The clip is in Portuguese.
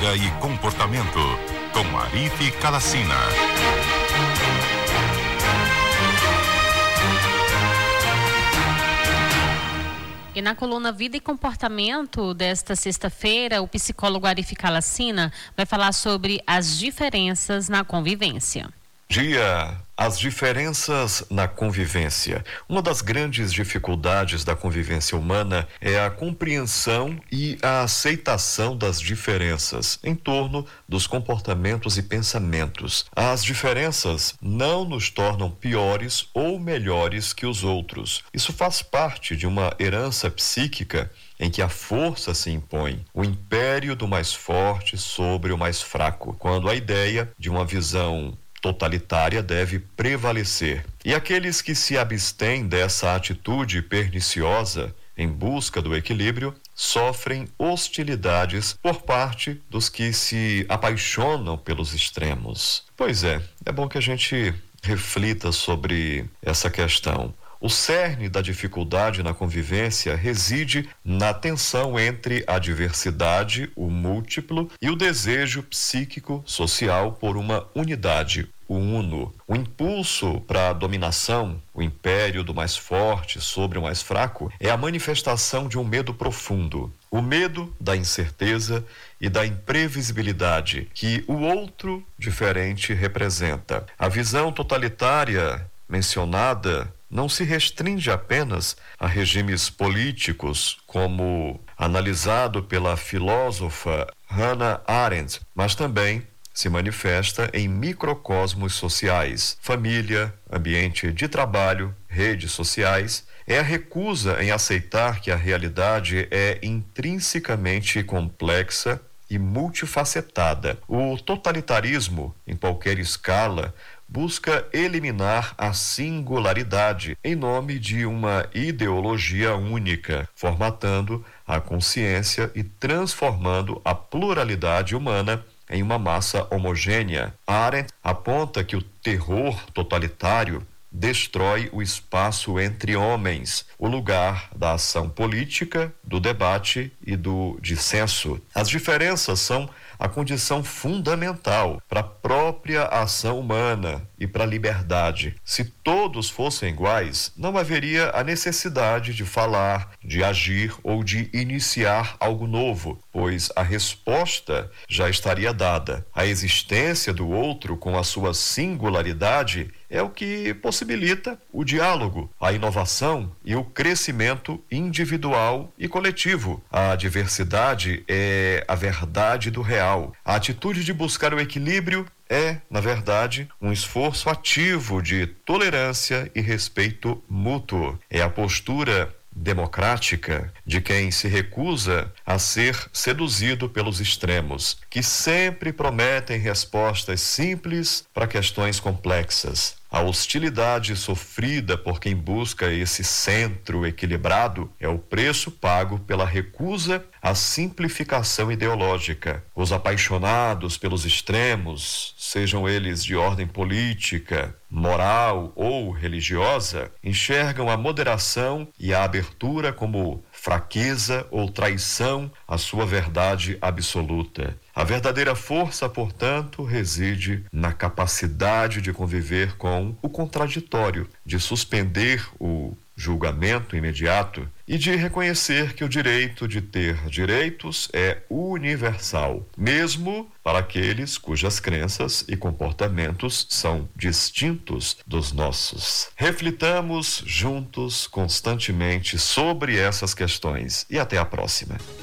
Ética e Comportamento, com Arife Calacina. E na coluna Vida e Comportamento desta sexta-feira, o psicólogo Arife Calacina vai falar sobre as diferenças na convivência. As diferenças na convivência. Uma das grandes dificuldades da convivência humana é a compreensão e a aceitação das diferenças em torno dos comportamentos e pensamentos. As diferenças não nos tornam piores ou melhores que os outros. Isso faz parte de uma herança psíquica em que a força se impõe, o império do mais forte sobre o mais fraco, quando a ideia de uma visão totalitária deve prevalecer. E aqueles que se abstêm dessa atitude perniciosa em busca do equilíbrio sofrem hostilidades por parte dos que se apaixonam pelos extremos. Pois é bom que a gente reflita sobre essa questão. O cerne da dificuldade na convivência reside na tensão entre a diversidade, o múltiplo, e o desejo psíquico social por uma unidade, o uno. O impulso para a dominação, o império do mais forte sobre o mais fraco, é a manifestação de um medo profundo. O medo da incerteza e da imprevisibilidade que o outro diferente representa. A visão totalitária mencionada não se restringe apenas a regimes políticos, como analisado pela filósofa Hannah Arendt, mas também se manifesta em microcosmos sociais, família, ambiente de trabalho, redes sociais. É a recusa em aceitar que a realidade é intrinsecamente complexa e multifacetada. O totalitarismo, em qualquer escala, busca eliminar a singularidade em nome de uma ideologia única, formatando a consciência e transformando a pluralidade humana em uma massa homogênea. Arendt aponta que o terror totalitário destrói o espaço entre homens, o lugar da ação política, do debate e do dissenso. As diferenças são a condição fundamental para a própria ação humana e para a liberdade. Se todos fossem iguais, não haveria a necessidade de falar, de agir ou de iniciar algo novo, pois a resposta já estaria dada. A existência do outro com a sua singularidade é o que possibilita o diálogo, a inovação e o crescimento individual e coletivo. A diversidade é a verdade do real. A atitude de buscar o equilíbrio é, na verdade, um esforço ativo de tolerância e respeito mútuo. É a postura democrática de quem se recusa a ser seduzido pelos extremos, que sempre prometem respostas simples para questões complexas. A hostilidade sofrida por quem busca esse centro equilibrado é o preço pago pela recusa à simplificação ideológica. Os apaixonados pelos extremos, sejam eles de ordem política, moral ou religiosa, enxergam a moderação e a abertura como fraqueza ou traição à sua verdade absoluta. A verdadeira força, portanto, reside na capacidade de conviver com o contraditório, de suspender o julgamento imediato e de reconhecer que o direito de ter direitos é universal, mesmo para aqueles cujas crenças e comportamentos são distintos dos nossos. Reflitamos juntos constantemente sobre essas questões e até a próxima.